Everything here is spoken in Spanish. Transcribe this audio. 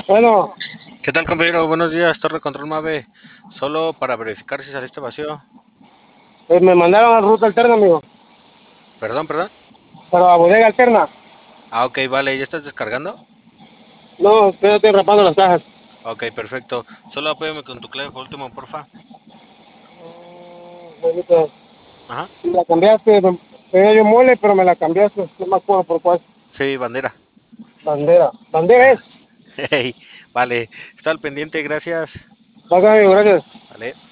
Bueno, ¿Qué tal, compañero? Buenos días, Torre Control Mave. Solo para verificar si saliste vacío. me mandaron a ruta alterna, amigo. Perdón, perdón. Pero a bodega alterna. Ah, ok, vale. ¿Ya estás descargando? No, estoy rapando las cajas. Ok, perfecto. Solo apóyame con tu clave por último, porfa. Bonito. Ajá. Me la cambiaste. Tenía yo mole, pero me la cambiaste. No me acuerdo por cuál. Sí, bandera. Bandera. Bandera Ajá. es. Hey, vale. Está al pendiente, gracias. Vaga, amigo, gracias. Vale.